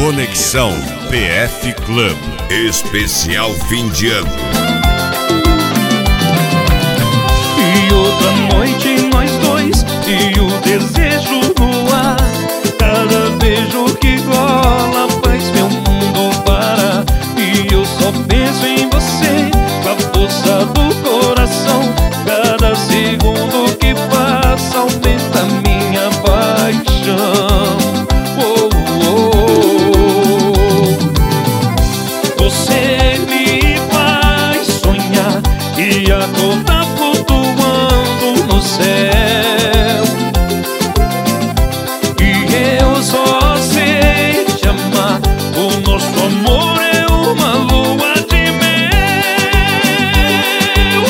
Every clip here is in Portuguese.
Conexão PF Club. Especial fim de ano. E outra noite nós dois, e o desejo no ar. Cada beijo que cola faz meu mundo parar. E eu só penso em você, com a força do coração. Cada segundo que passa aumenta minha paixão. Oh, oh, oh. Você me faz sonhar e acordar flutuando no céu. E eu só sei te amar. O nosso amor é uma lua de mel.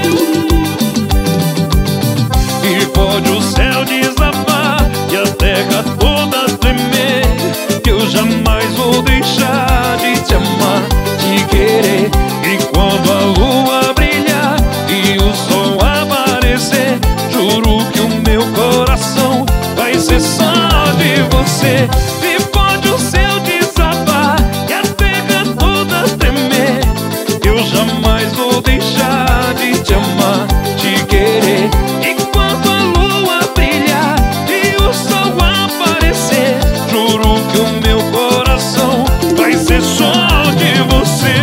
E pode o céu desabar e a terra toda tremer, que eu jamais vou deixar de te amar, te querer. E quando a lua brilhar e o sol aparecer, juro que o meu coração vai ser só de você. E pode o céu desabar e a terra toda tremer, eu jamais vou deixar de te amar, te querer. E quando a lua brilhar e o sol aparecer, juro que o meu coração vai ser só de você.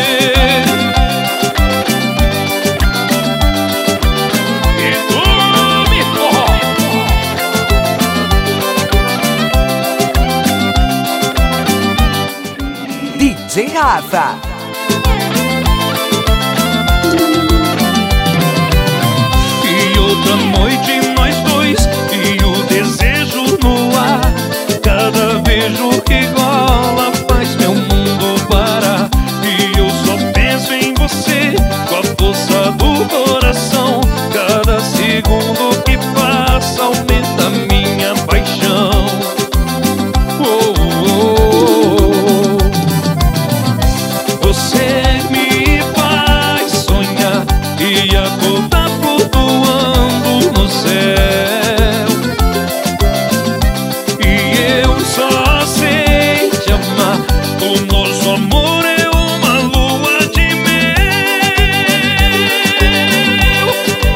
E tu me DJ Rafa. E outra noite nós dois, e o desejo no ar. Cada beijo que rola faz meu mundo parar. E eu só penso em você, com a força do coração. Cada segundo que passa aumenta minha paixão. Oh, oh, oh. Você me faz sonhar e acordar flutuando no céu. E eu só sei te amar. O nosso amor é uma lua de mel.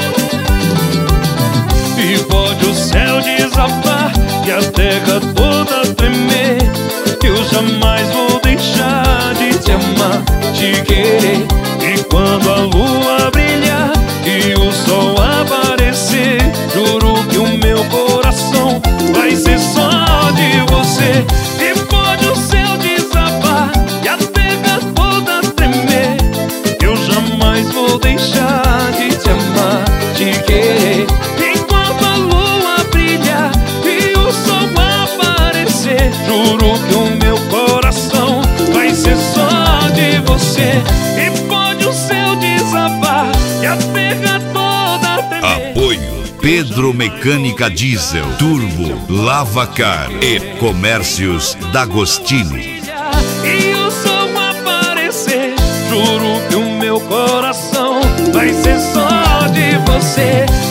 E pode o céu desabar e a terra toda tremer, eu jamais vou deixar de te amar, te querer. E quando a lua brilhar e o sol aparecer, juro que o meu coração vai ser só de você. E pode o céu desabar e a terra toda tremer, eu jamais vou deixar de te amar, te querer. Enquanto a lua brilhar e o sol aparecer, juro que o meu coração vai ser só de você. E pode o céu desabar e a terra toda tremer. Apoio Pedro Mecânica Diesel, Turbo, Lavacar e Comércios D'Agostini. E o sol aparecer, juro que o meu coração vai ser só de você.